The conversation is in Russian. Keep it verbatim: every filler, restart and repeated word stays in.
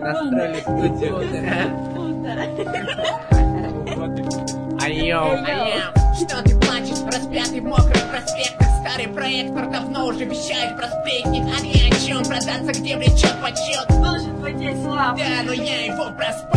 настроили студию. Айо, айо. Что ты плачешь, распятый в мокрых проспектах? Старый проектор давно уже вещает проспектник. А ни о чем продаться, где влечет почет. Должен быть десять лап. Да, но я его проспал.